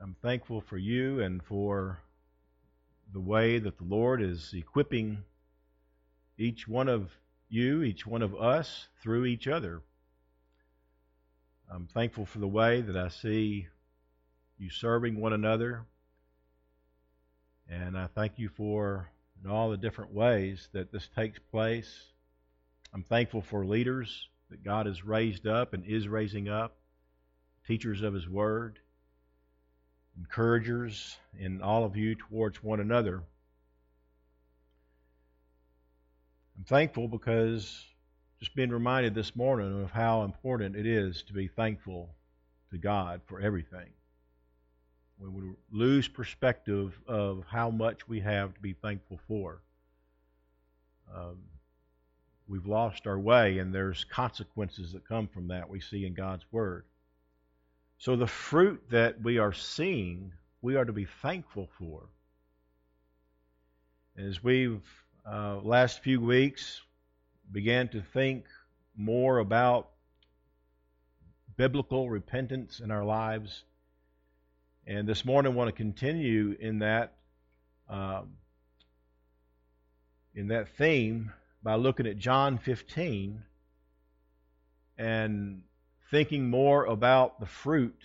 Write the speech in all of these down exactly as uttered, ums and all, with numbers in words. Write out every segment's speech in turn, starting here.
I'm thankful for you and for the way that the Lord is equipping each one of you, each one of us, through each other. I'm thankful for the way that I see you serving one another, and I thank you for in all the different ways that this takes place. I'm thankful for leaders that God has raised up and is raising up, teachers of His Word, encouragers in all of you towards one another. I'm thankful because just being reminded this morning of how important it is to be thankful to God for everything. When we lose perspective of how much we have to be thankful for, um, we've lost our way, and there's consequences that come from that we see in God's Word. So the fruit that we are seeing, we are to be thankful for. As we've, uh, last few weeks, began to think more about biblical repentance in our lives, and this morning I want to continue in that, um, in that theme by looking at John fifteen and thinking more about the fruit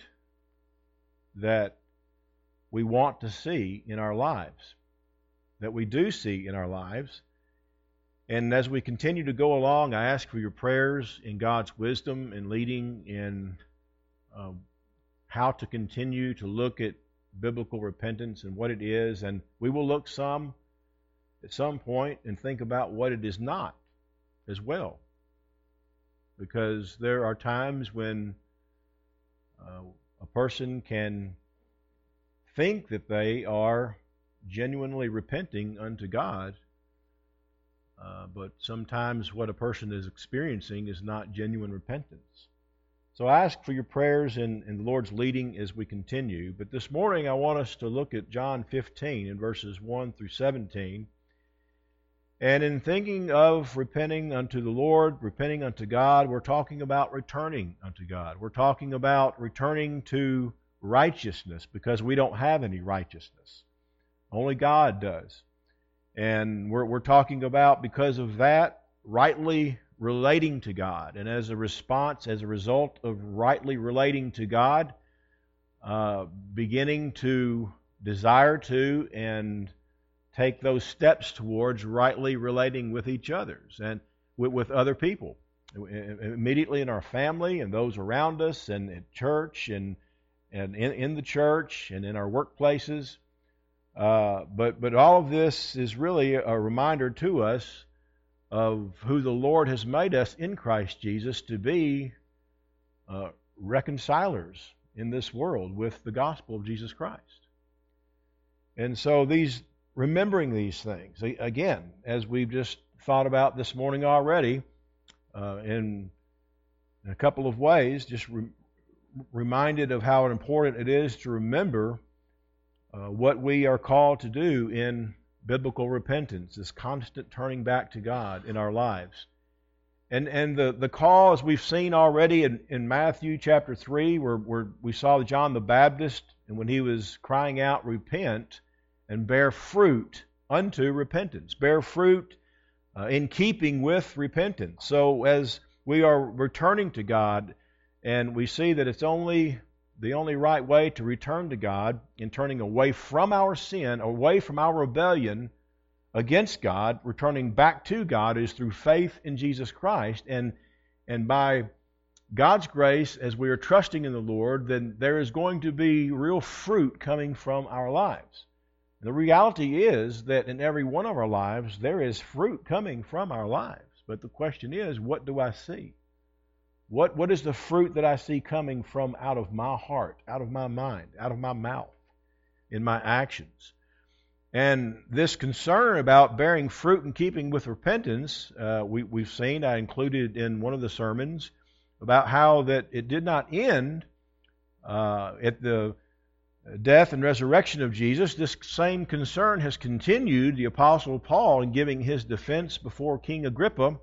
that we want to see in our lives, that we do see in our lives. And as we continue to go along, I ask for your prayers in God's wisdom and leading in uh, how to continue to look at biblical repentance and what it is. And we will look some at some point and think about what it is not as well. Because there are times when uh, a person can think that they are genuinely repenting unto God, uh, but sometimes what a person is experiencing is not genuine repentance. So I ask for your prayers and, and the Lord's leading as we continue. But this morning I want us to look at John fifteen in verses one through seventeen. And in thinking of repenting unto the Lord, repenting unto God, we're talking about returning unto God. We're talking about returning to righteousness because we don't have any righteousness. Only God does. And we're, we're talking about, because of that, rightly relating to God. And as a response, as a result of rightly relating to God, uh, beginning to desire to and take those steps towards rightly relating with each others and with, with other people, immediately in our family and those around us, and at church and and in, in the church and in our workplaces. Uh, but but all of this is really a reminder to us of who the Lord has made us in Christ Jesus to be, uh, reconcilers in this world with the gospel of Jesus Christ. And so these remembering these things, again, as we've just thought about this morning already, uh, in, in a couple of ways, just re- reminded of how important it is to remember uh, what we are called to do in biblical repentance, this constant turning back to God in our lives. And and the, the call, as we've seen already in, in Matthew chapter three, where, where we saw John the Baptist, and when he was crying out, repent, and bear fruit unto repentance. Bear fruit uh, in keeping with repentance. So as we are returning to God, and we see that it's only the only right way to return to God in turning away from our sin, away from our rebellion against God, returning back to God, is through faith in Jesus Christ. And, and by God's grace, as we are trusting in the Lord, then there is going to be real fruit coming from our lives. The reality is that in every one of our lives, there is fruit coming from our lives. But the question is, what do I see? What, what is the fruit that I see coming from out of my heart, out of my mind, out of my mouth, in my actions? And this concern about bearing fruit and keeping with repentance, uh, we, we've seen, I included in one of the sermons, about how that it did not end uh, at the death and resurrection of Jesus. This same concern has continued. The Apostle Paul, in giving his defense before King Agrippa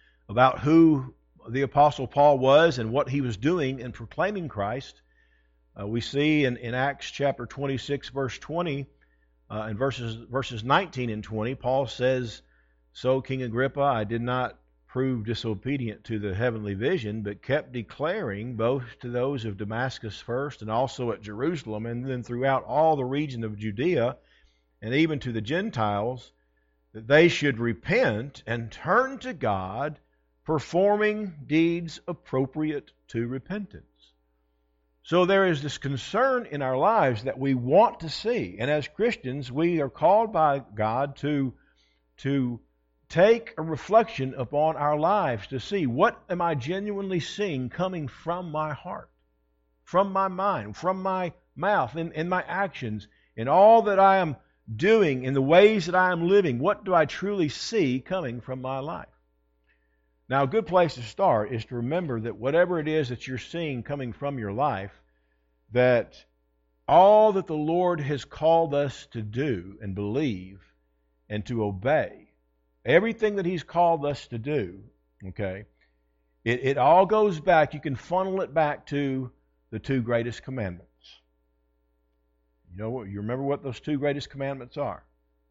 about who the Apostle Paul was and what he was doing in proclaiming Christ, Uh, we see in, in Acts chapter twenty-six, verse twenty, uh, and verses, verses nineteen and twenty, Paul says, "So, King Agrippa, I did not prove disobedient to the heavenly vision, but kept declaring both to those of Damascus first and also at Jerusalem, and then throughout all the region of Judea, and even to the Gentiles, that they should repent and turn to God, performing deeds appropriate to repentance." So there is this concern in our lives that we want to see. And as Christians, we are called by God to, to take a reflection upon our lives to see, what am I genuinely seeing coming from my heart, from my mind, from my mouth, in, in my actions, in all that I am doing, in the ways that I am living. What do I truly see coming from my life? Now, a good place to start is to remember that whatever it is that you're seeing coming from your life, that all that the Lord has called us to do and believe and to obey, everything that He's called us to do, okay, it, it all goes back, you can funnel it back to the two greatest commandments. You know what? You remember what those two greatest commandments are?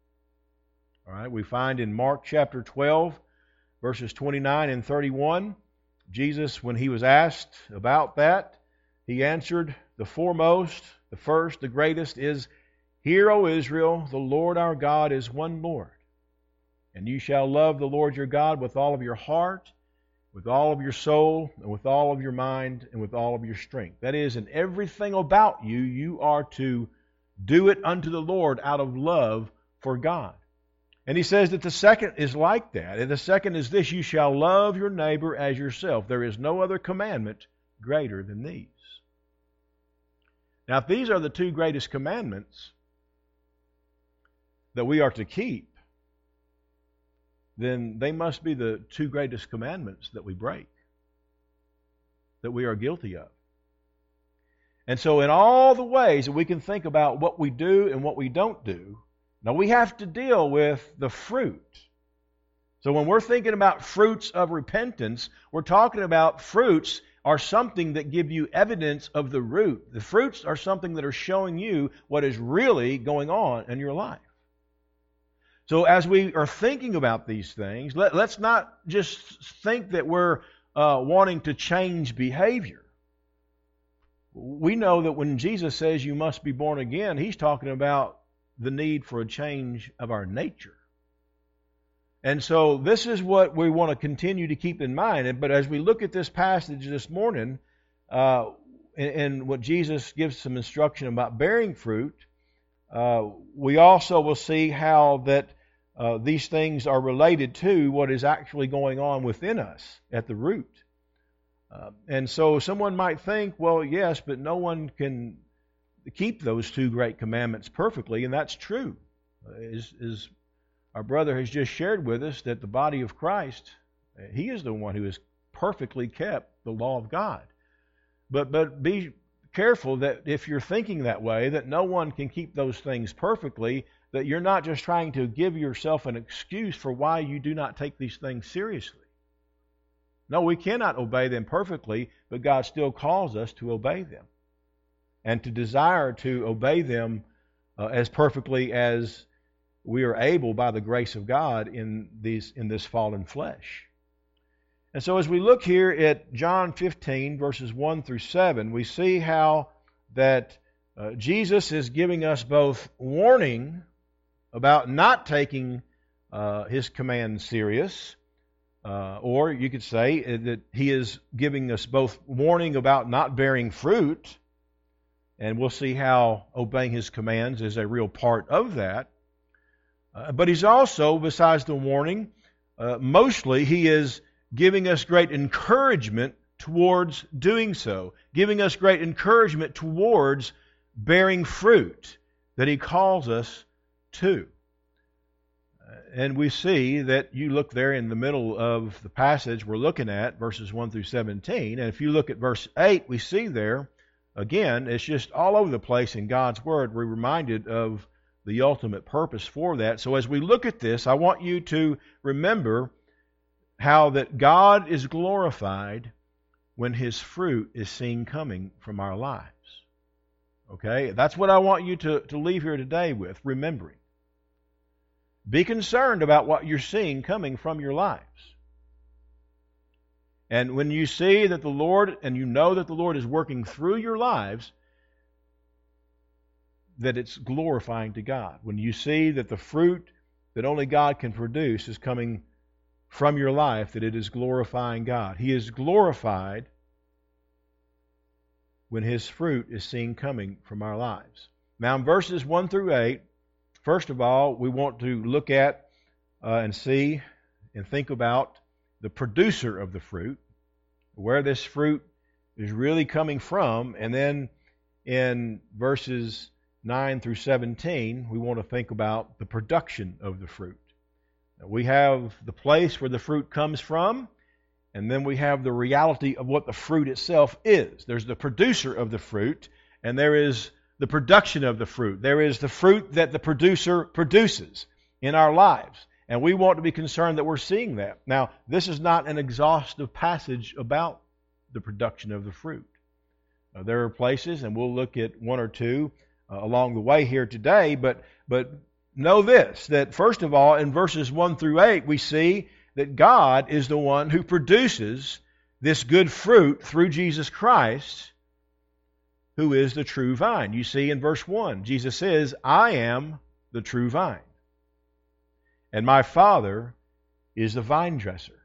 All right, we find in Mark chapter twelve, verses twenty-nine and thirty-one, Jesus, when He was asked about that, He answered, "The foremost, the first, the greatest is, Hear, O Israel, the Lord our God is one Lord. And you shall love the Lord your God with all of your heart, with all of your soul, and with all of your mind, and with all of your strength." That is, in everything about you, you are to do it unto the Lord out of love for God. And He says that the second is like that. And the second is this: you shall love your neighbor as yourself. There is no other commandment greater than these. Now, if these are the two greatest commandments that we are to keep, then they must be the two greatest commandments that we break, that we are guilty of. And so in all the ways that we can think about what we do and what we don't do, now we have to deal with the fruit. So when we're thinking about fruits of repentance, we're talking about fruits are something that give you evidence of the root. The fruits are something that are showing you what is really going on in your life. So as we are thinking about these things, let, let's not just think that we're uh, wanting to change behavior. We know that when Jesus says you must be born again, He's talking about the need for a change of our nature. And so this is what we want to continue to keep in mind. But as we look at this passage this morning, uh, and, and what Jesus gives some instruction about bearing fruit, uh, we also will see how that uh, these things are related to what is actually going on within us at the root. Uh, and so someone might think, well, yes, but no one can keep those two great commandments perfectly, and that's true. Is is Our brother has just shared with us that the body of Christ, he is the one who has perfectly kept the law of God. But but be careful that if you're thinking that way, that no one can keep those things perfectly, that you're not just trying to give yourself an excuse for why you do not take these things seriously. No, we cannot obey them perfectly, but God still calls us to obey them and to desire to obey them uh, as perfectly as we are able by the grace of God in these in this fallen flesh. And so as we look here at John fifteen, verses one through seven, we see how that uh, Jesus is giving us both warning about not taking uh, His command serious, uh, or you could say that He is giving us both warning about not bearing fruit, and we'll see how obeying His commands is a real part of that. Uh, but He's also, besides the warning, uh, mostly He is giving us great encouragement towards doing so, giving us great encouragement towards bearing fruit that He calls us to. Uh, and we see that you look there in the middle of the passage we're looking at, verses one through seventeen, and if you look at verse eight, we see there, again, it's just all over the place in God's Word. We're reminded of the ultimate purpose for that. So as we look at this, I want you to remember how that God is glorified when His fruit is seen coming from our lives. Okay? That's what I want you to, to leave here today with, remembering. Be concerned about what you're seeing coming from your lives. And when you see that the Lord, and you know that the Lord is working through your lives, that it's glorifying to God. When you see that the fruit that only God can produce is coming from your life, that it is glorifying God. He is glorified when His fruit is seen coming from our lives. Now in verses one through eight, first of all, we want to look at uh, and see and think about the producer of the fruit, where this fruit is really coming from. And then in verses nine through seventeen, we want to think about the production of the fruit. Now, we have the place where the fruit comes from, and then we have the reality of what the fruit itself is. There's the producer of the fruit, and there is the production of the fruit. There is the fruit that the producer produces in our lives. And we want to be concerned that we're seeing that. Now, this is not an exhaustive passage about the production of the fruit. Uh, there are places, and we'll look at one or two uh, along the way here today, but, but know this, that first of all, in verses one through eight, we see that God is the one who produces this good fruit through Jesus Christ, who is the true vine. You see in verse one, Jesus says, I am the true vine, and my Father is the vine dresser.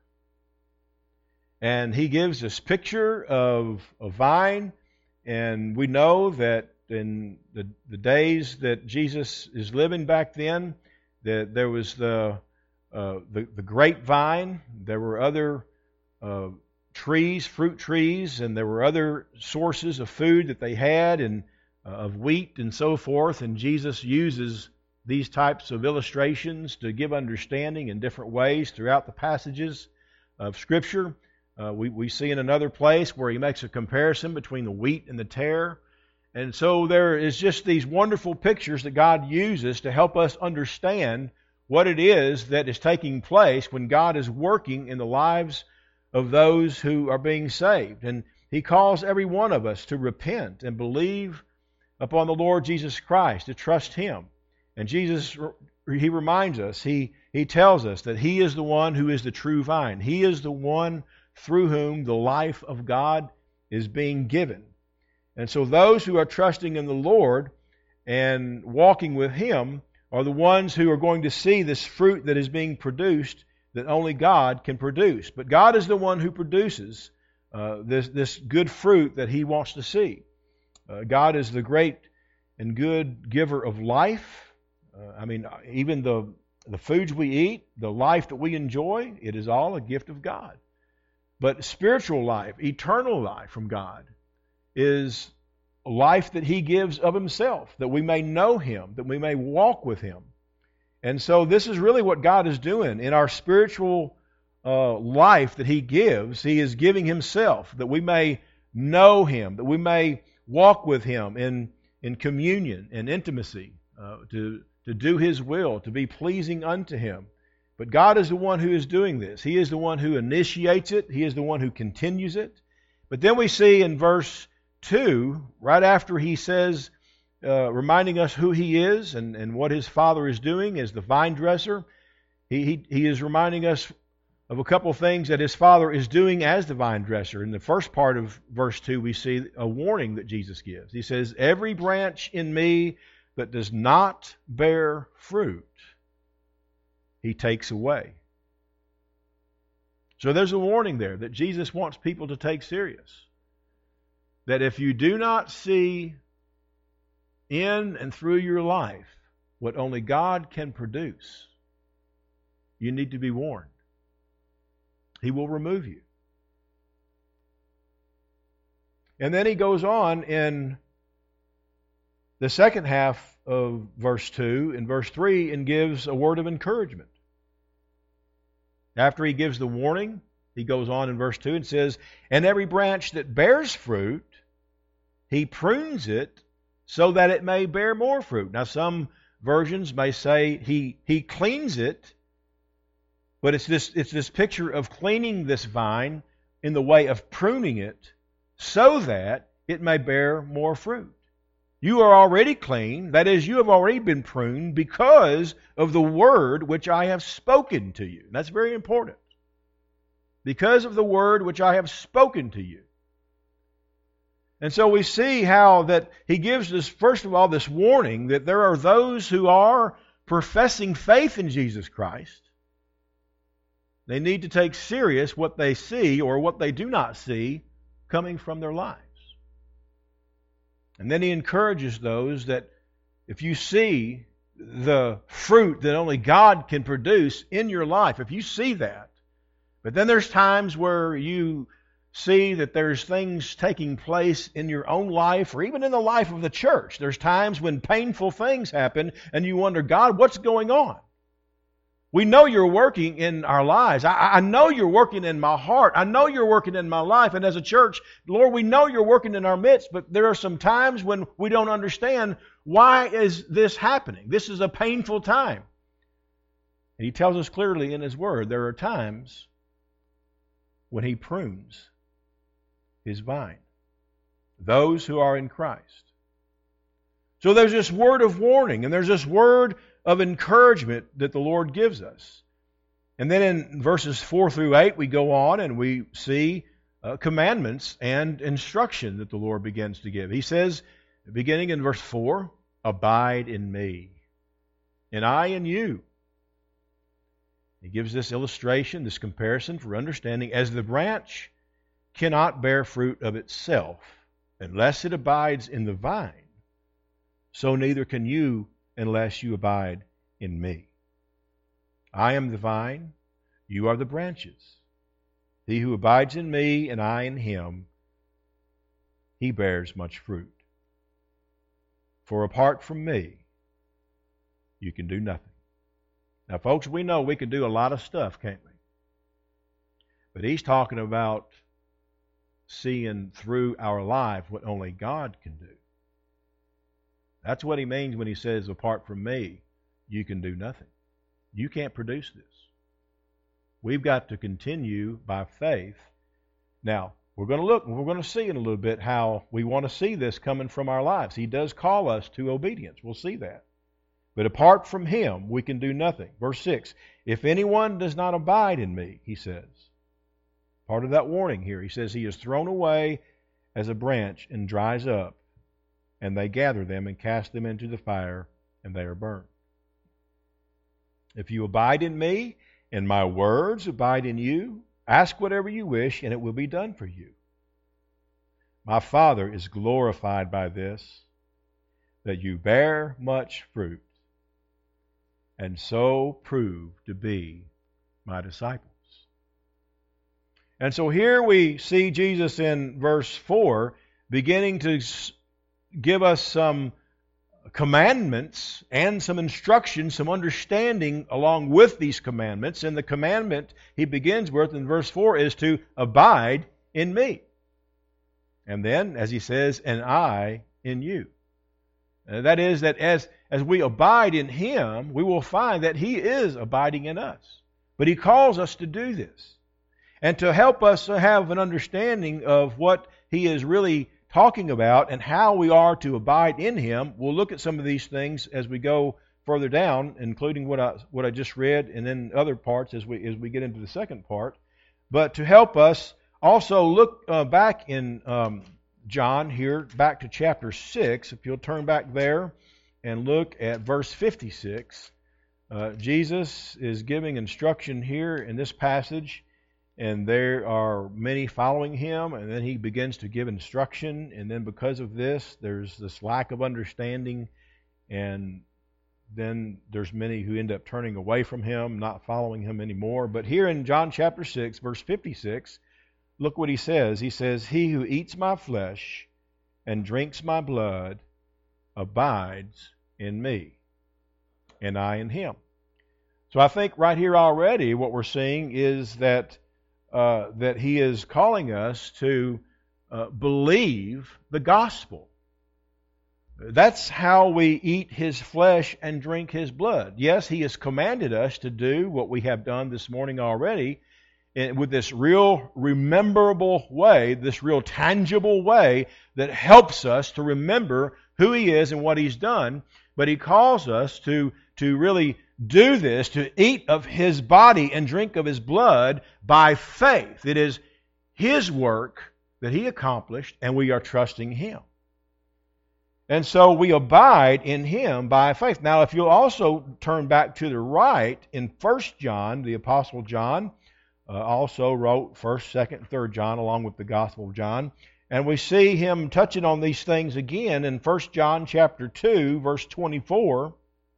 And He gives this picture of a vine, and we know that in the, the days that Jesus is living back then, that there was the, uh, the, the grapevine, there were other uh, trees, fruit trees, and there were other sources of food that they had, and uh, of wheat and so forth, and Jesus uses these types of illustrations to give understanding in different ways throughout the passages of Scripture. Uh, we, we see in another place where He makes a comparison between the wheat and the tare. And so there is just these wonderful pictures that God uses to help us understand what it is that is taking place when God is working in the lives of those who are being saved. And He calls every one of us to repent and believe upon the Lord Jesus Christ, to trust Him. And Jesus, He reminds us, He, he tells us that He is the one who is the true vine. He is the one through whom the life of God is being given. And so those who are trusting in the Lord and walking with Him are the ones who are going to see this fruit that is being produced that only God can produce. But God is the one who produces uh, this, this good fruit that He wants to see. Uh, God is the great and good giver of life. Uh, I mean, even the, the foods we eat, the life that we enjoy, it is all a gift of God. But spiritual life, eternal life from God, is a life that He gives of Himself, that we may know Him, that we may walk with Him. And so this is really what God is doing. In our spiritual uh, life that He gives, He is giving Himself, that we may know Him, that we may walk with Him in, in communion and intimacy, uh, to to do His will, to be pleasing unto Him. But God is the one who is doing this. He is the one who initiates it. He is the one who continues it. But then we see in verse two, right after He says, uh, reminding us who He is and, and what His Father is doing as the vine dresser, he, he, he is reminding us of a couple of things that His Father is doing as the vine dresser. In the first part of verse two, we see a warning that Jesus gives. He says, every branch in me that does not bear fruit, He takes away. So there's a warning there that Jesus wants people to take serious. That if you do not see in and through your life what only God can produce, you need to be warned. He will remove you. And then He goes on in the second half of verse two, in verse three, and gives a word of encouragement. After He gives the warning, He goes on in verse two and says, and every branch that bears fruit, He prunes it so that it may bear more fruit. Now some versions may say He, he cleans it, but it's this, it's this picture of cleaning this vine in the way of pruning it so that it may bear more fruit. You are already clean. That is, you have already been pruned because of the word which I have spoken to you. And that's very important. Because of the word which I have spoken to you. And so we see how that he gives us, first of all, this warning that there are those who are professing faith in Jesus Christ. They need to take serious what they see or what they do not see coming from their lives. And then he encourages those that if you see the fruit that only God can produce in your life, if you see that, but then there's times where you see that there's things taking place in your own life or even in the life of the church. There's times when painful things happen and you wonder, God, what's going on? We know you're working in our lives. I, I know you're working in my heart. I know you're working in my life. And as a church, Lord, we know you're working in our midst, but there are some times when we don't understand why is this happening. This is a painful time. And he tells us clearly in his word, there are times when he prunes his vine, those who are in Christ. So there's this word of warning and there's this word of encouragement that the Lord gives us. And then in verses four through eight, we go on and we see uh, commandments and instruction that the Lord begins to give. He says, beginning in verse four, abide in me, and I in you. He gives this illustration, this comparison for understanding, as the branch cannot bear fruit of itself unless it abides in the vine, so neither can you unless you abide in me. I am the vine, you are the branches. He who abides in me and I in him, he bears much fruit. For apart from me, you can do nothing. Now, folks, we know we can do a lot of stuff, can't we? But he's talking about seeing through our life what only God can do. That's what he means when he says, apart from me, you can do nothing. You can't produce this. We've got to continue by faith. Now, we're going to look, we're going to see in a little bit how we want to see this coming from our lives. He does call us to obedience. We'll see that. But apart from him, we can do nothing. Verse six, if anyone does not abide in me, he says. Part of that warning here, he says, he is thrown away as a branch and dries up, and they gather them and cast them into the fire, and they are burned. If you abide in me, and my words abide in you, ask whatever you wish, and it will be done for you. My Father is glorified by this, that you bear much fruit, and so prove to be my disciples. And so here we see Jesus in verse four beginning to give us some commandments and some instruction, some understanding along with these commandments. And the commandment he begins with in verse four is to abide in me. And then, as he says, and I in you. Uh, that is, that as, as we abide in him, we will find that he is abiding in us. But he calls us to do this. And to help us to have an understanding of what he is really talking about and how we are to abide in him, we'll look at some of these things as we go further down, including what I what I just read, and then other parts as we as we get into the second part. But to help us also look uh, back in um, John here, back to chapter six, if you'll turn back there and look at verse fifty-six. Uh, Jesus is giving instruction here in this passage. And there are many following him, and then he begins to give instruction, and then because of this, there's this lack of understanding, and then there's many who end up turning away from him, not following him anymore. But here in John chapter six, verse fifty-six, look what he says. He says, he who eats my flesh and drinks my blood abides in me, and I in him. So I think right here already what we're seeing is that Uh, that he is calling us to uh, believe the gospel. That's how we eat his flesh and drink his blood. Yes, he has commanded us to do what we have done this morning already in, with this real rememberable way, this real tangible way that helps us to remember who He is and what He's done. But He calls us to, to really do this, to eat of His body and drink of His blood by faith. It is His work that He accomplished, and we are trusting Him. And so we abide in Him by faith. Now, if you'll also turn back to the right in First John, the Apostle John uh, also wrote First, Second, and Third John along with the Gospel of John. And we see him touching on these things again in First John chapter two, verse twenty-four.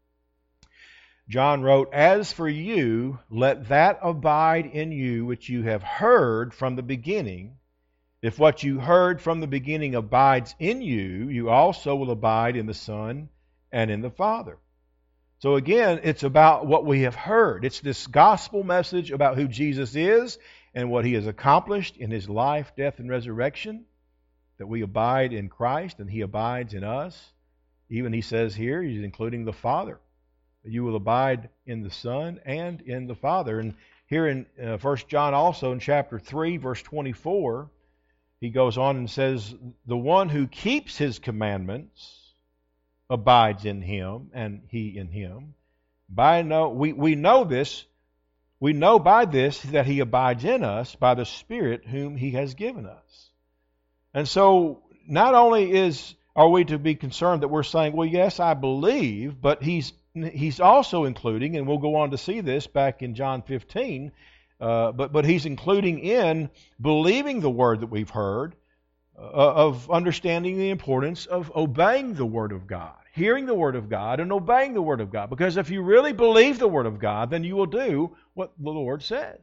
John wrote, "As for you, let that abide in you which you have heard from the beginning. If what you heard from the beginning abides in you, you also will abide in the Son and in the Father." So again, it's about what we have heard. It's this gospel message about who Jesus is and what He has accomplished in His life, death, and resurrection, that we abide in Christ and He abides in us. Even He says here, He's including the Father. You will abide in the Son and in the Father. And here in uh, First John also in chapter three, verse twenty-four, he goes on and says, "The one who keeps His commandments abides in Him, and He in him. By no, we, we know this, we know by this that He abides in us by the Spirit whom He has given us." And so, not only is are we to be concerned that we're saying, well, yes, I believe, but He's He's also including, and we'll go on to see this back in John fifteen, Uh, but, but He's including in believing the Word that we've heard, uh, of understanding the importance of obeying the Word of God, hearing the Word of God and obeying the Word of God. Because if you really believe the Word of God, then you will do what the Lord says.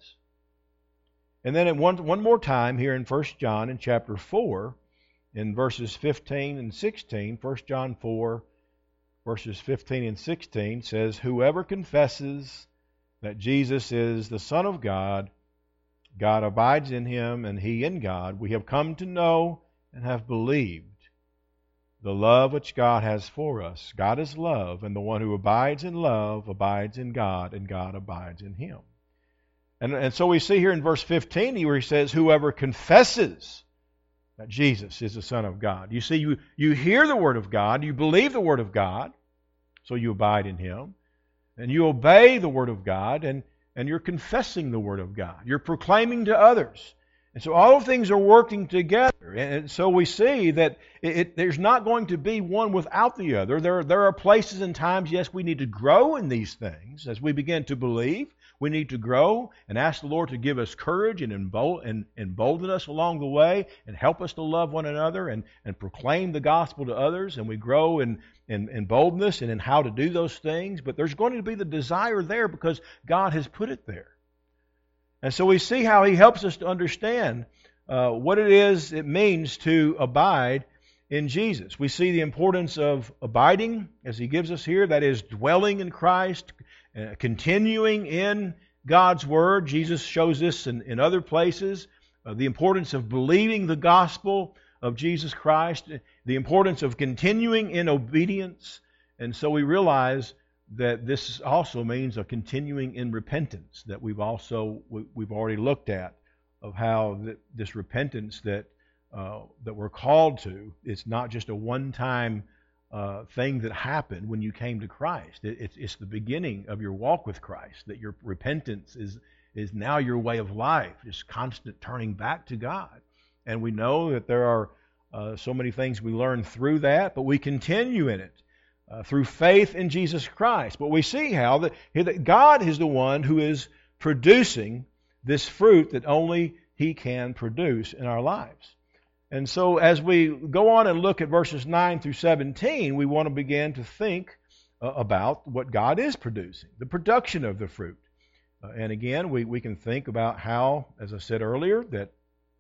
And then at one, one more time here in First John in chapter four, in verses fifteen and sixteen, First John four, verses fifteen and sixteen says, "Whoever confesses that Jesus is the Son of God, God abides in Him, and He in God, we have come to know and have believed the love which God has for us. God is love, and the one who abides in love abides in God, and God abides in him." And, and so we see here in verse fifteen where he says, "Whoever confesses that Jesus is the Son of God." You see, you, you hear the Word of God, you believe the Word of God, so you abide in Him. And you obey the Word of God, and, and you're confessing the Word of God. You're proclaiming to others. And so all things are working together. And so we see that it, it, there's not going to be one without the other. There, there are places and times, yes, we need to grow in these things. As we begin to believe, we need to grow and ask the Lord to give us courage and, embold, and embolden us along the way and help us to love one another and, and proclaim the gospel to others. And we grow in In, in boldness and in how to do those things, but there's going to be the desire there because God has put it there. And so we see how He helps us to understand uh, what it is it means to abide in Jesus. We see the importance of abiding, as He gives us here, that is dwelling in Christ, uh, continuing in God's Word. Jesus shows this in, in other places. Uh, the importance of believing the gospel of Jesus Christ, the importance of continuing in obedience. And so we realize that this also means a continuing in repentance that we've also we've already looked at, of how this repentance that uh, that we're called to, it's not just a one-time uh, thing that happened when you came to Christ. It, it's, it's the beginning of your walk with Christ, that your repentance is is now your way of life, just constant turning back to God. And we know that there are uh, so many things we learn through that, but we continue in it uh, through faith in Jesus Christ. But we see how that, that God is the one who is producing this fruit that only He can produce in our lives. And so as we go on and look at verses nine through seventeen, we want to begin to think uh, about what God is producing, the production of the fruit. Uh, and again, we, we can think about how, as I said earlier, that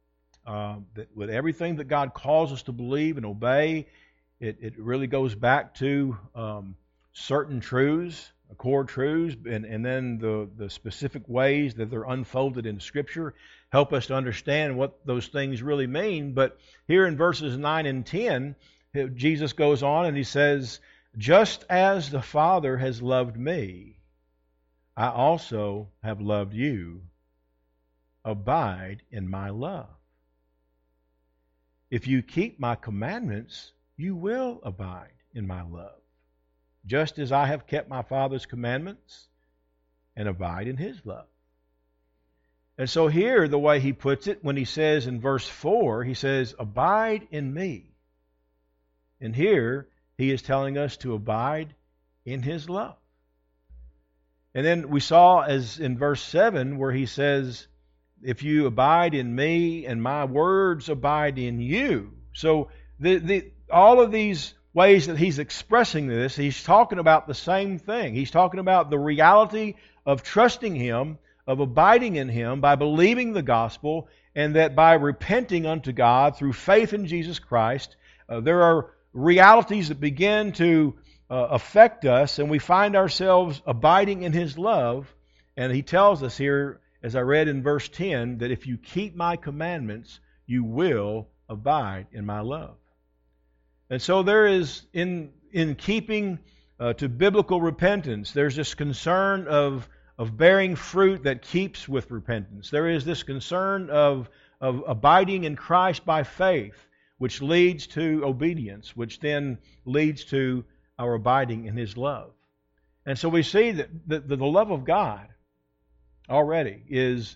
Uh, that with everything that God calls us to believe and obey, it, it really goes back to um, certain truths, core truths, and, and then the, the specific ways that they're unfolded in Scripture help us to understand what those things really mean. But here in verses nine and ten, Jesus goes on and He says, "Just as the Father has loved me, I also have loved you. abide in my love. If you keep my commandments, you will abide in my love, just as I have kept my Father's commandments and abide in His love. And so here, the way he puts it, when he says in verse four, he says, abide in me. And here, he is telling us to abide in His love. And then we saw, as in verse seven, where he says, if you abide in me and my words abide in you. So the, the, all of these ways that he's expressing this, he's talking about the same thing. He's talking about the reality of trusting Him, of abiding in Him by believing the gospel, and that by repenting unto God through faith in Jesus Christ, uh, there are realities that begin to uh, affect us, and we find ourselves abiding in His love. And he tells us here, as I read in verse ten, that if you keep my commandments, you will abide in my love. And so there is, in, in keeping uh, to biblical repentance, there's this concern of of bearing fruit that keeps with repentance. There is this concern of, of abiding in Christ by faith, which leads to obedience, which then leads to our abiding in His love. And so we see that the, the love of God already is,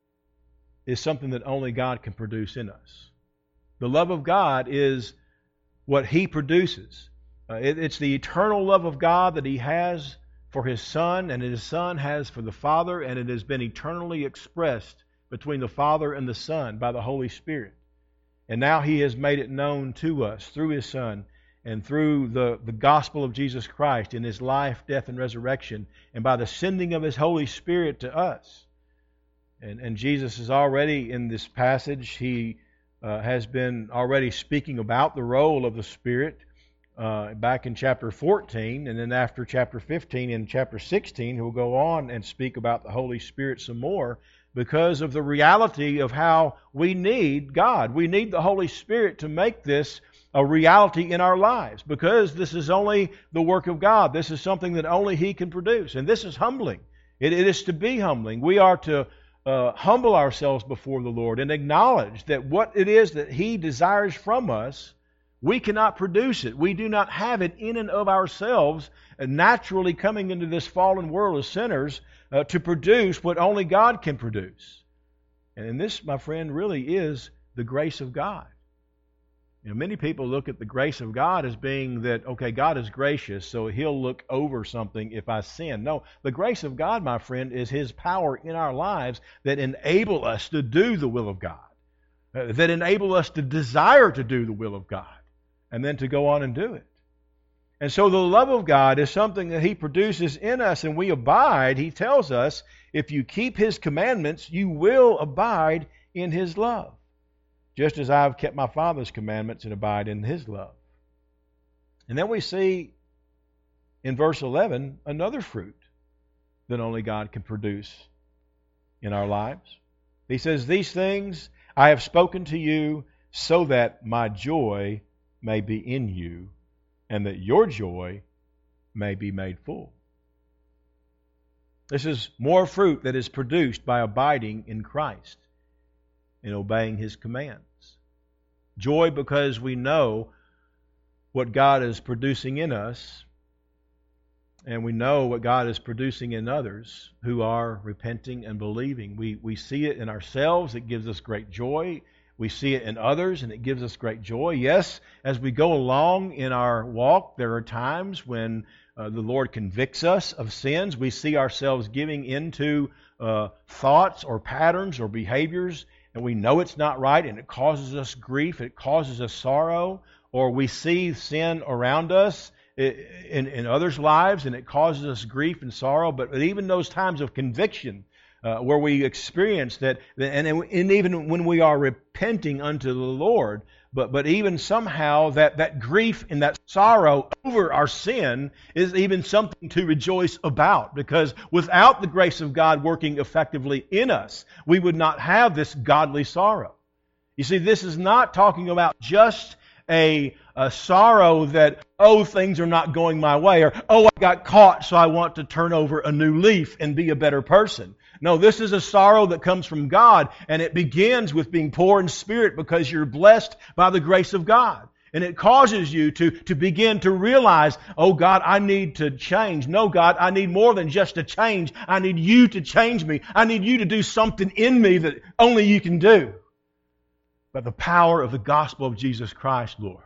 is something that only God can produce in us. The love of God is what He produces. Uh, it, it's the eternal love of God that He has for His Son, and His Son has for the Father, and it has been eternally expressed between the Father and the Son by the Holy Spirit. And now He has made it known to us through His Son and through the, the gospel of Jesus Christ in His life, death, and resurrection, and by the sending of His Holy Spirit to us. And, and Jesus is already in this passage, He uh, has been already speaking about the role of the Spirit Uh, back in chapter fourteen, and then after chapter fifteen, in chapter sixteen, he'll go on and speak about the Holy Spirit some more, because of the reality of how we need God. We need the Holy Spirit to make this a reality in our lives, because this is only the work of God. This is something that only He can produce, and this is humbling. It, it is to be humbling. We are to uh, humble ourselves before the Lord and acknowledge that what it is that He desires from us, we cannot produce it. We do not have it in and of ourselves, uh, naturally coming into this fallen world as sinners uh, to produce what only God can produce. And this, my friend, really is the grace of God. You know, many people look at the grace of God as being that, okay, God is gracious, so He'll look over something if I sin. No, the grace of God, my friend, is His power in our lives that enable us to do the will of God, uh, that enable us to desire to do the will of God, and then to go on and do it. And so the love of God is something that He produces in us, and we abide. He tells us, if you keep His commandments, you will abide in His love, just as I have kept my Father's commandments and abide in His love. And then we see in verse eleven another fruit that only God can produce in our lives. He says, these things I have spoken to you so that my joy may be in you, and that your joy may be made full. This is more fruit that is produced by abiding in Christ, in obeying His commands. Joy because we know what God is producing in us, and we know what God is producing in others who are repenting and believing. We, we see it in ourselves. It gives us great joy. We see it in others, and it gives us great joy. Yes, as we go along in our walk, there are times when uh, the Lord convicts us of sins. We see ourselves giving into uh, thoughts or patterns or behaviors, and we know it's not right, and it causes us grief, it causes us sorrow. Or we see sin around us in, in others' lives, and it causes us grief and sorrow. But even those times of conviction, Uh, where we experience that, and, and even when we are repenting unto the Lord, but, but even somehow that, that grief and that sorrow over our sin is even something to rejoice about, because without the grace of God working effectively in us, we would not have this godly sorrow. You see, this is not talking about just a, a sorrow that, oh, things are not going my way, or, oh, I got caught, so I want to turn over a new leaf and be a better person. No, this is a sorrow that comes from God, and it begins with being poor in spirit because you're blessed by the grace of God. And it causes you to, to begin to realize, oh God, I need to change. No, God, I need more than just a change. I need you to change me. I need you to do something in me that only you can do. By the power of the gospel of Jesus Christ, Lord.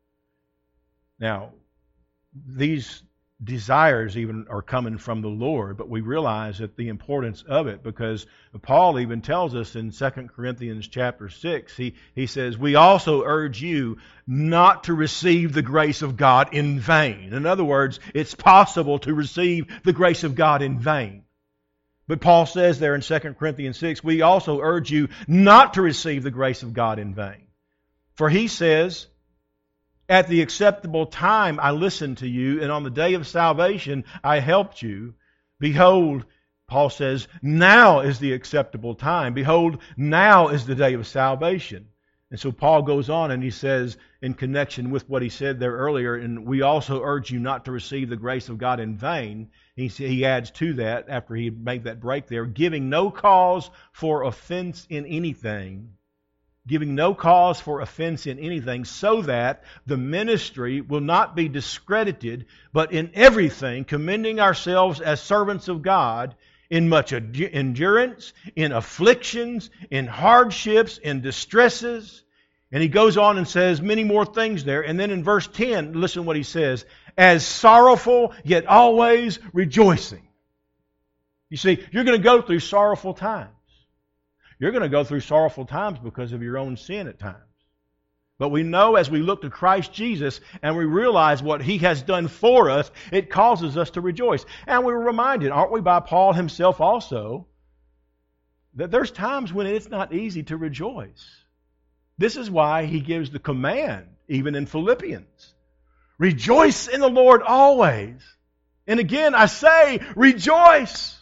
Now, these desires even are coming from the Lord, but we realize that the importance of it, because Paul even tells us in Second Corinthians chapter six, he, he says, we also urge you not to receive the grace of God in vain. In other words, it's possible to receive the grace of God in vain. But Paul says there in Second Corinthians six, we also urge you not to receive the grace of God in vain. For he says, at the acceptable time I listened to you, and on the day of salvation I helped you. Behold, Paul says, now is the acceptable time. Behold, now is the day of salvation. And so Paul goes on and he says, in connection with what he said there earlier, and we also urge you not to receive the grace of God in vain. He, he adds to that, after he made that break there, giving no cause for offense in anything, giving no cause for offense in anything, so that the ministry will not be discredited, but in everything commending ourselves as servants of God, in much endurance, in afflictions, in hardships, in distresses. And he goes on and says many more things there. And then in verse ten, listen what he says, as sorrowful, yet always rejoicing. You see, you're going to go through sorrowful times. You're going to go through sorrowful times because of your own sin at times. But we know as we look to Christ Jesus and we realize what He has done for us, it causes us to rejoice. And we're reminded, aren't we, by Paul himself also, that there's times when it's not easy to rejoice. This is why he gives the command, even in Philippians. Rejoice in the Lord always. And again, I say, rejoice.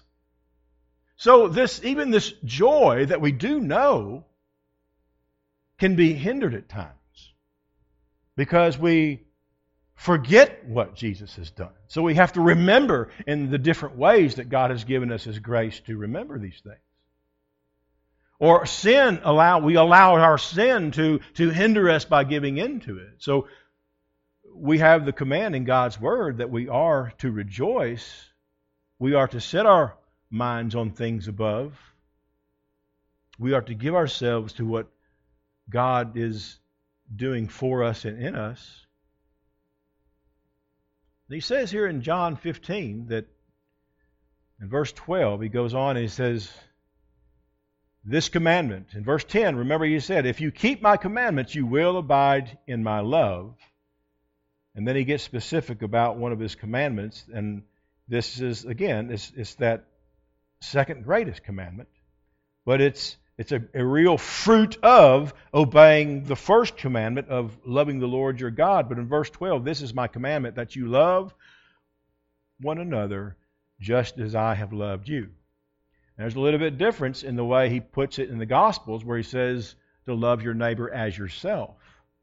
So this, even this joy that we do know can be hindered at times because we forget what Jesus has done. So we have to remember in the different ways that God has given us His grace to remember these things. Or sin, allow we allow our sin to, to hinder us by giving into it. So we have the command in God's Word that we are to rejoice. We are to set our minds on things above. We are to give ourselves to what God is doing for us and in us. And he says here in John fifteen that in verse twelve, he goes on and he says, this commandment. In verse ten, remember he said, if you keep my commandments, you will abide in my love. And then he gets specific about one of his commandments. And this is, again, it's, it's that second greatest commandment. But it's it's a, a real fruit of obeying the first commandment of loving the Lord your God. But in verse twelve, this is my commandment, that you love one another just as I have loved you. There's a little bit of difference in the way he puts it in the Gospels, where he says to love your neighbor as yourself.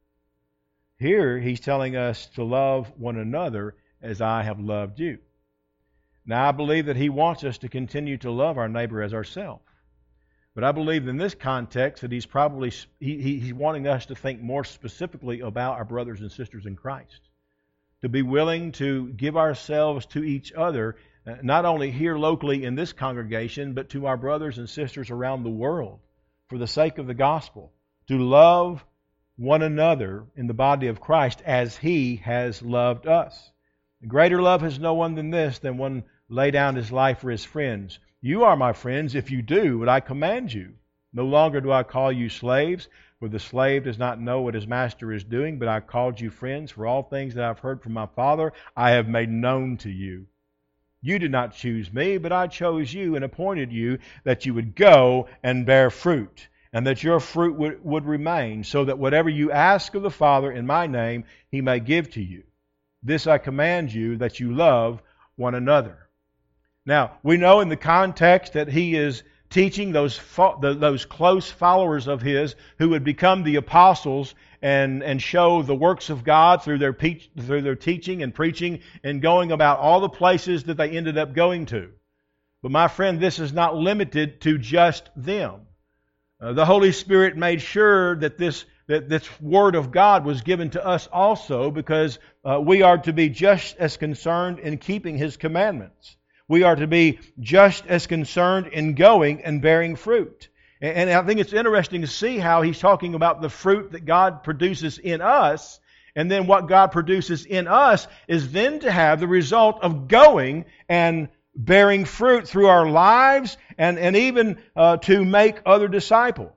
Here, he's telling us to love one another as I have loved you. Now, I believe that he wants us to continue to love our neighbor as ourselves. But I believe in this context that he's probably he, he's wanting us to think more specifically about our brothers and sisters in Christ. To be willing to give ourselves to each other, not only here locally in this congregation, but to our brothers and sisters around the world, for the sake of the gospel. To love one another in the body of Christ as He has loved us. Greater love has no one than this, than one lay down his life for his friends. You are my friends if you do what I command you. No longer do I call you slaves, for the slave does not know what his master is doing, but I called you friends, for all things that I've heard from my Father I have made known to you. You did not choose me, but I chose you and appointed you that you would go and bear fruit, and that your fruit would, would remain, so that whatever you ask of the Father in my name, He may give to you. This I command you, that you love one another. Now, we know in the context that he is teaching those those close followers of his who would become the apostles and, and show the works of God through their, through their teaching and preaching and going about all the places that they ended up going to. But my friend, this is not limited to just them. Uh, the Holy Spirit made sure that this that this Word of God was given to us also, because uh, we are to be just as concerned in keeping His commandments. We are to be just as concerned in going and bearing fruit. And, and I think it's interesting to see how he's talking about the fruit that God produces in us, and then what God produces in us is then to have the result of going and bearing fruit through our lives, and, and even uh, to make other disciples.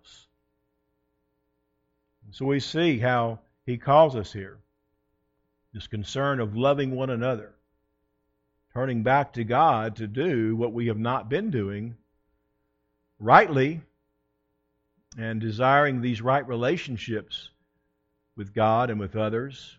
So we see how he calls us here. This concern of loving one another. Turning back to God to do what we have not been doing rightly, and desiring these right relationships with God and with others.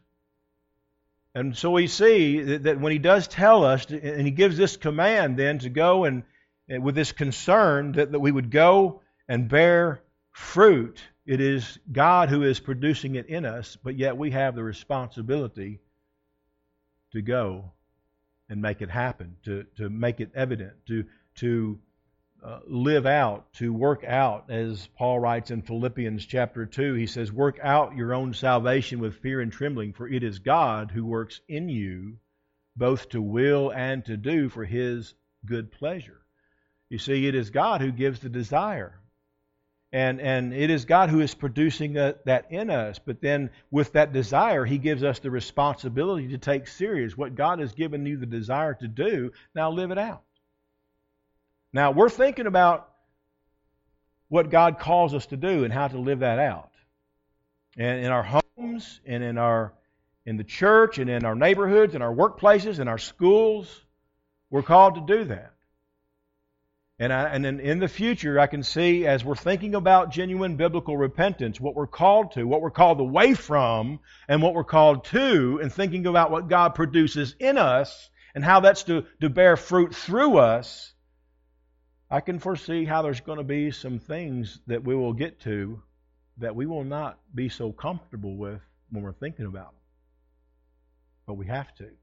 And so we see that when he does tell us, and he gives this command then to go and, and with this concern that, that we would go and bear fruit, it is God who is producing it in us, but yet we have the responsibility to go and make it happen, to, to make it evident, to, to uh, live out, to work out, as Paul writes in Philippians chapter two, he says, work out your own salvation with fear and trembling, for it is God who works in you, both to will and to do for His good pleasure. You see, it is God who gives the desire. And, and it is God who is producing that, that in us. But then with that desire, He gives us the responsibility to take serious what God has given you the desire to do. Now live it out. Now we're thinking about what God calls us to do and how to live that out. And in our homes and in our in the church and in our neighborhoods and our workplaces and our schools, we're called to do that. And, I, and in, in the future, I can see, as we're thinking about genuine biblical repentance, what we're called to, what we're called away from, and what we're called to, and thinking about what God produces in us, and how that's to, to bear fruit through us, I can foresee how there's going to be some things that we will get to that we will not be so comfortable with when we're thinking about them. But we have to.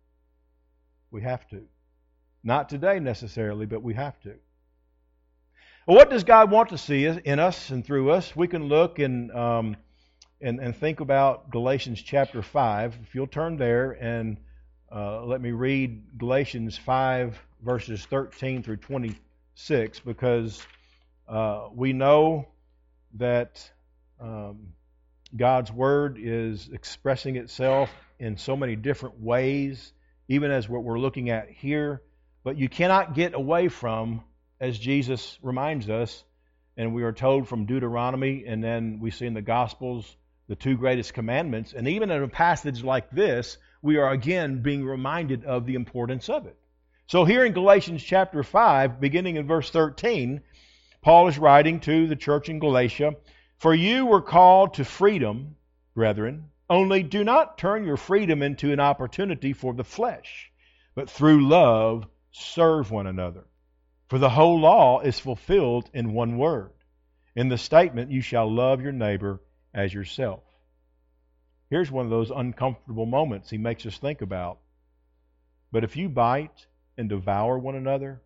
We have to. Not today necessarily, but we have to. Well, what does God want to see in us and through us? We can look and, um, and, and think about Galatians chapter five. If you'll turn there and uh, let me read Galatians five, verses thirteen through twenty-six, because uh, we know that um, God's Word is expressing itself in so many different ways, even as what we're looking at here. But you cannot get away from, as Jesus reminds us, and we are told from Deuteronomy, and then we see in the Gospels, the two greatest commandments. And even in a passage like this, we are again being reminded of the importance of it. So here in Galatians chapter five, beginning in verse thirteen, Paul is writing to the church in Galatia, "For you were called to freedom, brethren, only do not turn your freedom into an opportunity for the flesh, but through love serve one another. For the whole law is fulfilled in one word, in the statement, you shall love your neighbor as yourself." Here's one of those uncomfortable moments he makes us think about. But if you bite and devour one another,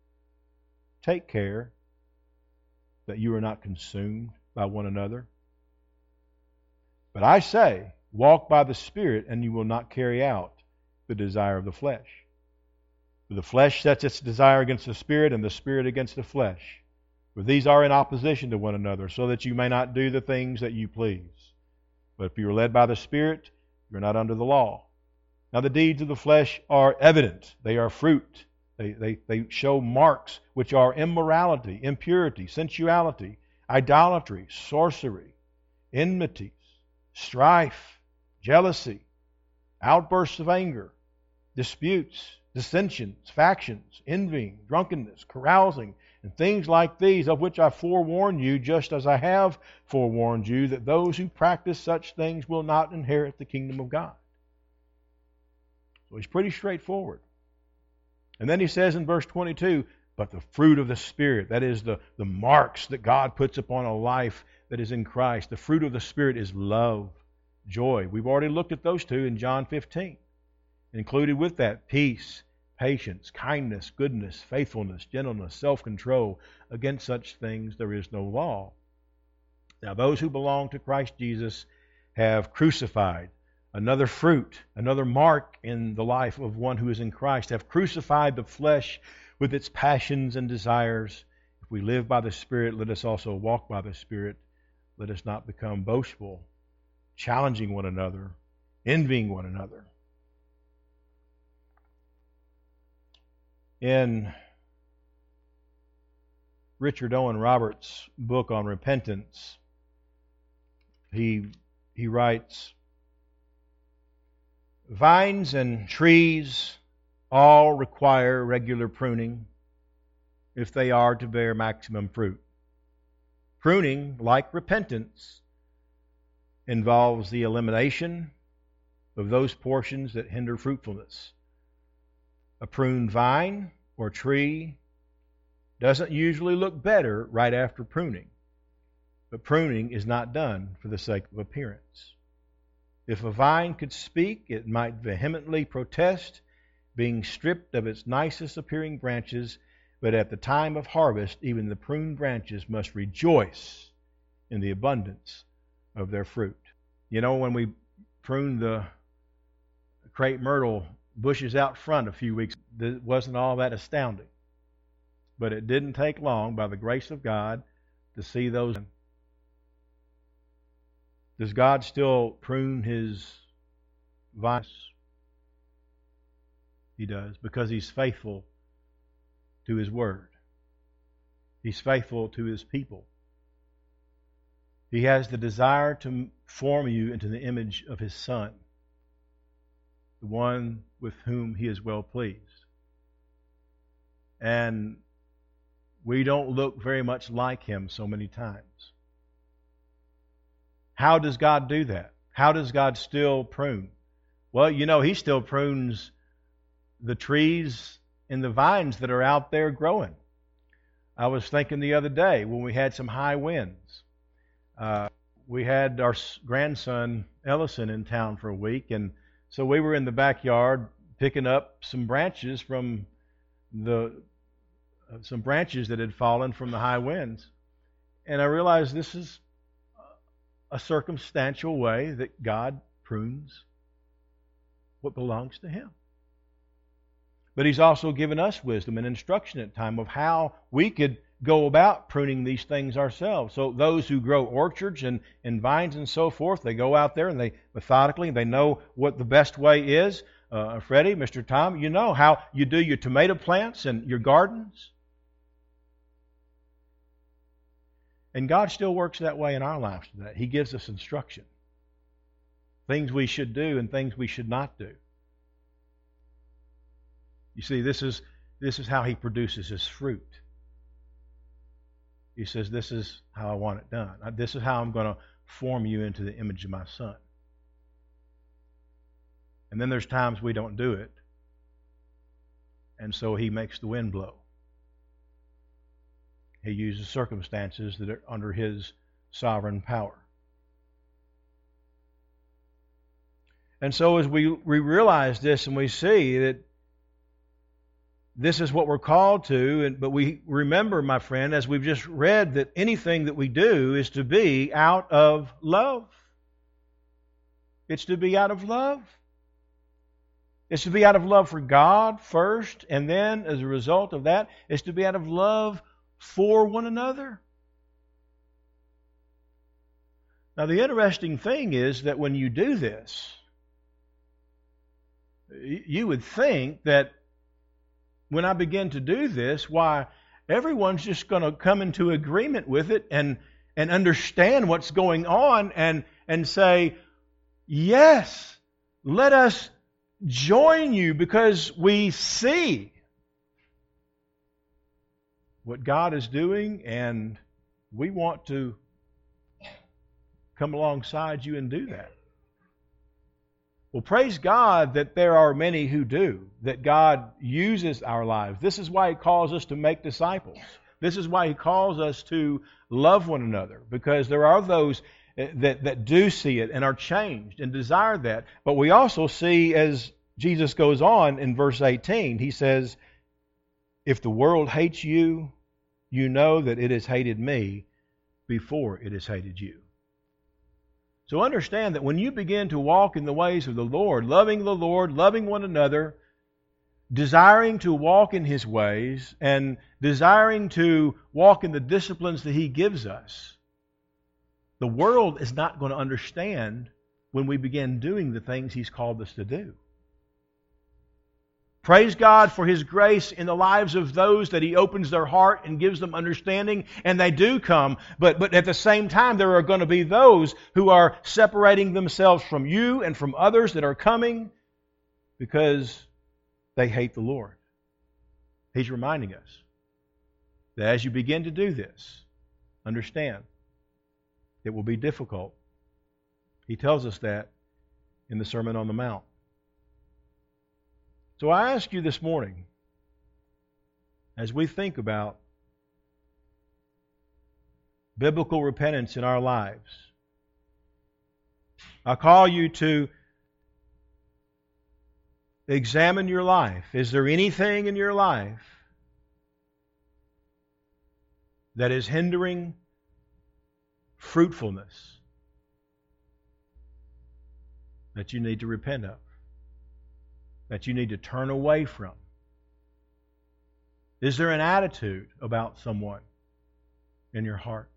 take care that you are not consumed by one another. But I say, walk by the Spirit, and you will not carry out the desire of the flesh. For the flesh sets its desire against the Spirit, and the Spirit against the flesh. For these are in opposition to one another, so that you may not do the things that you please. But if you are led by the Spirit, you are not under the law. Now the deeds of the flesh are evident. They are fruit. They, they, they show marks which are immorality, impurity, sensuality, idolatry, sorcery, enmities, strife, jealousy, outbursts of anger, disputes, dissensions, factions, envying, drunkenness, carousing, and things like these, of which I forewarn you, just as I have forewarned you, that those who practice such things will not inherit the kingdom of God. So he's pretty straightforward. And then he says in verse twenty-two, but the fruit of the Spirit, that is the, the marks that God puts upon a life that is in Christ. The fruit of the Spirit is love, joy. We've already looked at those two in John fifteen. Included with that, peace, patience, kindness, goodness, faithfulness, gentleness, self-control. Against such things there is no law. Now those who belong to Christ Jesus have crucified, another fruit, another mark in the life of one who is in Christ, have crucified the flesh with its passions and desires. If we live by the Spirit, let us also walk by the Spirit. Let us not become boastful, challenging one another, envying one another. In Richard Owen Roberts' book on repentance, he, he writes, "Vines and trees all require regular pruning if they are to bear maximum fruit. Pruning, like repentance, involves the elimination of those portions that hinder fruitfulness. A pruned vine or tree doesn't usually look better right after pruning, but pruning is not done for the sake of appearance. If a vine could speak, it might vehemently protest being stripped of its nicest appearing branches, but at the time of harvest, even the pruned branches must rejoice in the abundance of their fruit." You know, when we pruned the crepe myrtle bushes out front a few weeks, it wasn't all that astounding. But it didn't take long, by the grace of God, to see those. Does God still prune His vines? He does, because He's faithful to His Word. He's faithful to His people. He has the desire to form you into the image of His Son, the one with whom He is well pleased. And we don't look very much like Him so many times. How does God do that? How does God still prune? Well, you know, He still prunes the trees and the vines that are out there growing. I was thinking the other day when we had some high winds. Uh, we had our grandson Ellison in town for a week, and so we were in the backyard picking up some branches from the uh, some branches that had fallen from the high winds. And I realized this is a circumstantial way that God prunes what belongs to Him. But He's also given us wisdom and instruction at time of how we could go about pruning these things ourselves. So those who grow orchards and, and vines and so forth, they go out there and they methodically, they know what the best way is. Uh, Freddie, Mister Tom, you know how you do your tomato plants and your gardens. And God still works that way in our lives today. He gives us instruction. Things we should do and things we should not do. You see, this is this is how He produces His fruit. He says, this is how I want it done. This is how I'm going to form you into the image of my Son. And then there's times we don't do it. And so He makes the wind blow. He uses circumstances that are under His sovereign power. And so as we, we realize this and we see that this is what we're called to, and, but we remember, my friend, as we've just read, that anything that we do is to be out of love. It's to be out of love. It's to be out of love for God first, and then as a result of that, it's to be out of love for one another. Now, the interesting thing is that when you do this, you would think that when I begin to do this, why, everyone's just going to come into agreement with it and, and understand what's going on and, and say, yes, let us join you because we see what God is doing and we want to come alongside you and do that. Well, praise God that there are many who do, that God uses our lives. This is why He calls us to make disciples. This is why He calls us to love one another, because there are those that, that do see it and are changed and desire that. But we also see, as Jesus goes on in verse eighteen. He says, if the world hates you, you know that it has hated me before it has hated you. So understand that when you begin to walk in the ways of the Lord, loving the Lord, loving one another, desiring to walk in His ways, and desiring to walk in the disciplines that He gives us, the world is not going to understand when we begin doing the things He's called us to do. Praise God for His grace in the lives of those that He opens their heart and gives them understanding, and they do come. But, but at the same time, there are going to be those who are separating themselves from you and from others that are coming because they hate the Lord. He's reminding us that as you begin to do this, understand it will be difficult. He tells us that in the Sermon on the Mount. So I ask you this morning, as we think about biblical repentance in our lives, I call you to examine your life. Is there anything in your life that is hindering fruitfulness that you need to repent of? That you need to turn away from? Is there an attitude about someone in your heart?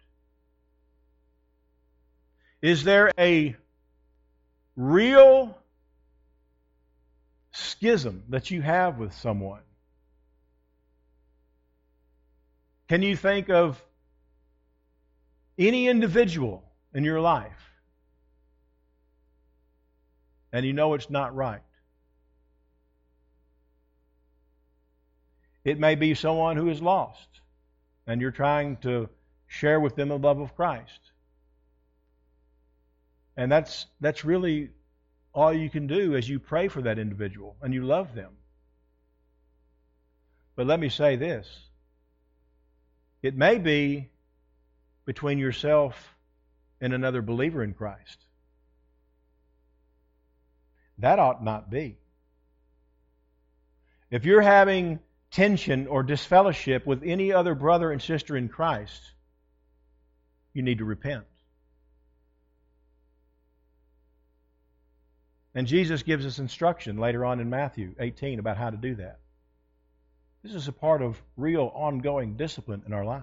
Is there a real schism that you have with someone? Can you think of any individual in your life and you know it's not right? It may be someone who is lost, and you're trying to share with them the love of Christ. And that's that's really all you can do as you pray for that individual and you love them. But let me say this. It may be between yourself and another believer in Christ. That ought not be. If you're having tension or disfellowship with any other brother and sister in Christ, you need to repent. And Jesus gives us instruction later on in Matthew eighteen about how to do that. This is a part of real ongoing discipline in our lives.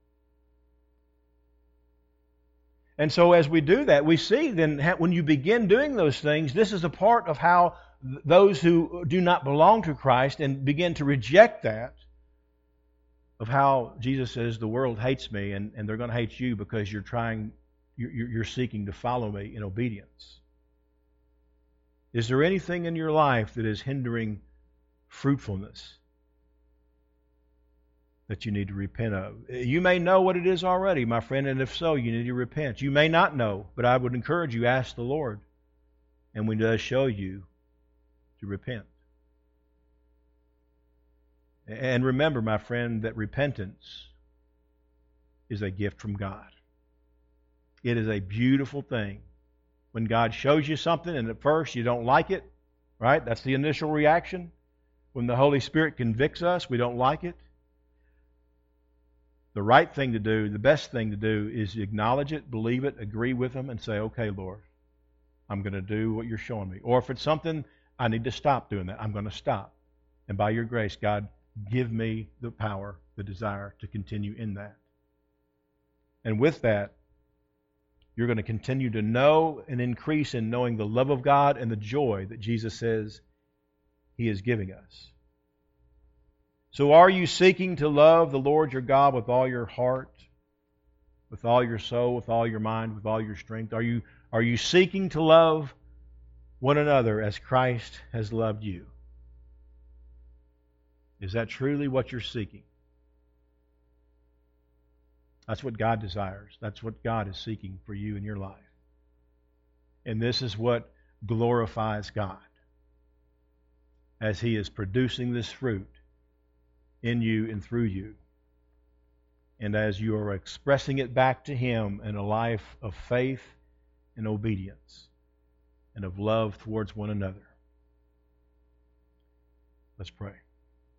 And so as we do that, we see then when you begin doing those things, this is a part of how those who do not belong to Christ and begin to reject that, of how Jesus says the world hates me, and, and they're going to hate you because you're trying, you're, you're seeking to follow me in obedience. Is there anything in your life that is hindering fruitfulness that you need to repent of? You may know what it is already, my friend, and if so, you need to repent. You may not know, but I would encourage you, ask the Lord, and when He does show you, to repent. And remember, my friend, that repentance is a gift from God. It is a beautiful thing. When God shows you something and at first you don't like it, right? That's the initial reaction. When the Holy Spirit convicts us, we don't like it. The right thing to do, the best thing to do is acknowledge it, believe it, agree with Him, and say, okay, Lord, I'm going to do what you're showing me. Or if it's something I need to stop doing that, I'm going to stop. And by your grace, God, give me the power, the desire to continue in that. And with that, you're going to continue to know and increase in knowing the love of God and the joy that Jesus says He is giving us. So are you seeking to love the Lord your God with all your heart, with all your soul, with all your mind, with all your strength? Are you, are you seeking to love one another as Christ has loved you? Is that truly what you're seeking? That's what God desires. That's what God is seeking for you in your life. And this is what glorifies God, as He is producing this fruit in you and through you. And as you are expressing it back to Him in a life of faith and obedience and of love towards one another. Let's pray.